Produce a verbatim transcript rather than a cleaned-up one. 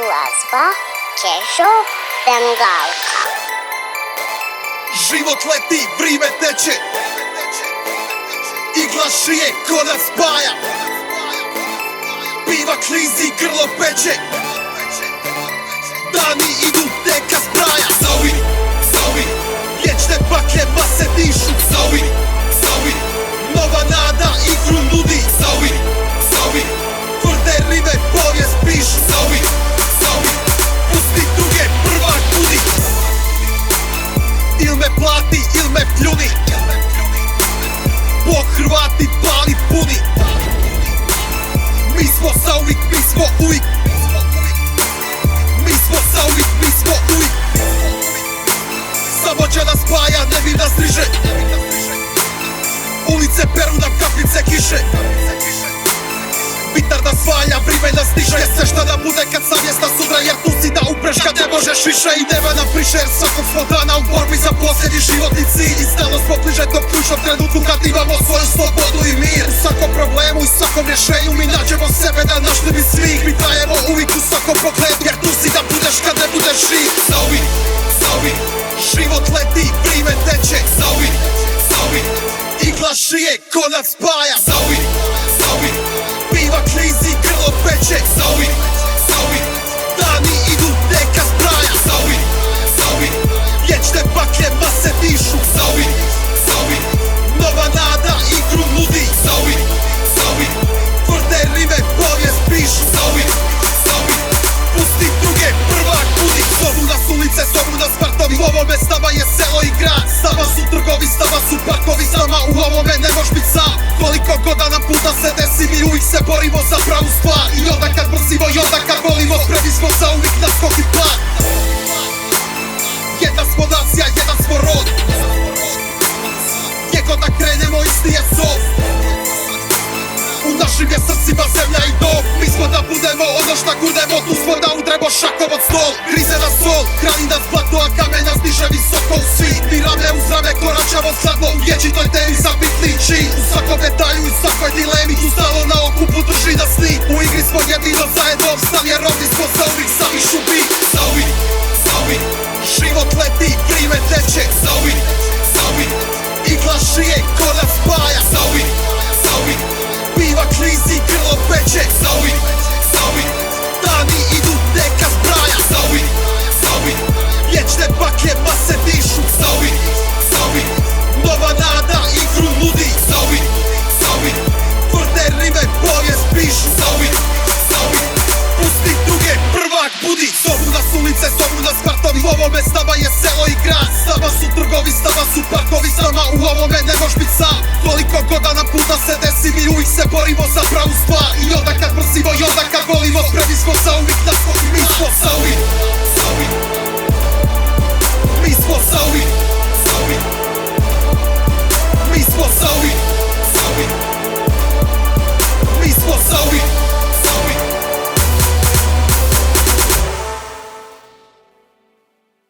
glazba Casual Bengalka. Život leti, vrime teče, igla šije ko nas spaja, piva klizi, grlo peče, dani idu teka zbraja. Zovi, zovi, vječne baklje mase dišu. Zovi, zovi, nova nada igru nudi. Zovi, zovi, tvrde rive povijest pišu. Zovi, zovi, pusti druge, prvak budi. Il me plati, il me pljuni, Bog Hrvati pali puni. Mi smo zauvijek, mi smo uvijek, mi smo zauvijek, mi smo uvijek. Samoća nas spaja, nevi nas driže, ulice peru nam kapljice kiše. Vitar nas valja, vrime nas diže, sve šta da bude kad savjesna sudra, jer tu si da upreš kad ne možeš više. I nema nam priše, jer svakog smo dana u borbi za posljednji životni cilj. I stalno smo bliže tom ključnom trenutku kad imamo svoju slobodu i mir. U svakom problemu i svakom rješenju mi nađemo sebe na našli svih. Mi trajemo uvijek u svakom pogledu, jer tu si da budeš kad ne budeš živ. Zovi, zovi, život leti, vrime teče. Zovi, zovi, igla šije ko nas spaja. Zovi, zovi, piva klizi, grlo peče. Zovi, zovi, dani idu teka zbraja. Zovi, zovi, vječne baklje mase dišu. Zovi, zovi, nova nada igru nudi. Zovi, zovi, tvrde rive povijest pišu. Zovi, zovi, pusti druge, prvak budi. Zovu nas ulice, zovu nas kvartovi, u ovome s nama je selo i grad. S nama su trgovi, s nama su parkovi, s nama u ovome ne moš bit sam. Koliko god da nam puta se desi, mi uvijek se borimo za pravu stvar. I onda kad mrzimo i onda kad volimo, spremni smo za uvijek na skok i pad. Jedna smo nacija, jedan smo rod, gdje god da krenemo isti je zov. U našim je srcima zemlja i dom, mi smo da budemo ono šta gudemo. Tu smo da udremo šakom od stol, grize nas sol, hrani nas blato, a kamen nas diže visoko u svit. Mi rame uz rame koračamo sadlo u vječitoj temi za bitni čin. U svakom detalju i svakoj dilemi, tu stalo na okupu drži nas nit. U igri smo jedino zajedno obstav, jer ovdje smo za uvijek sami šubi. Zovi, zovi, život leti, vrime teče. Zovi, zovi, igla šije ko nas spaja. Zovi, zovi, piva klizi, grlo peče. Zovi, zovi, dani idu teka zbraja. Zovi, zovi, vječne baklje mase dišu. Zovi, zovi, nova nada igru nudi. Zovi, zovi, tvrde rive povijest pišu. Zovi, zovi, pusti druge, prvak budi. Zovu nas ulice, zovu nas kvartovi, u ovome s nama je selo i grad. S nama su trgovi, s nama su parkovi, s nama u ovome ne moš bit sam. Koliko god da nam puta se desi, mi uvijek se borimo za pravu stvar. I onda kad mrzimo i onda kad volimo, spremni smo za uvijek na skok. Mi smo za uvijek, zovi, mi smo za uvijek, zovi, mi smo za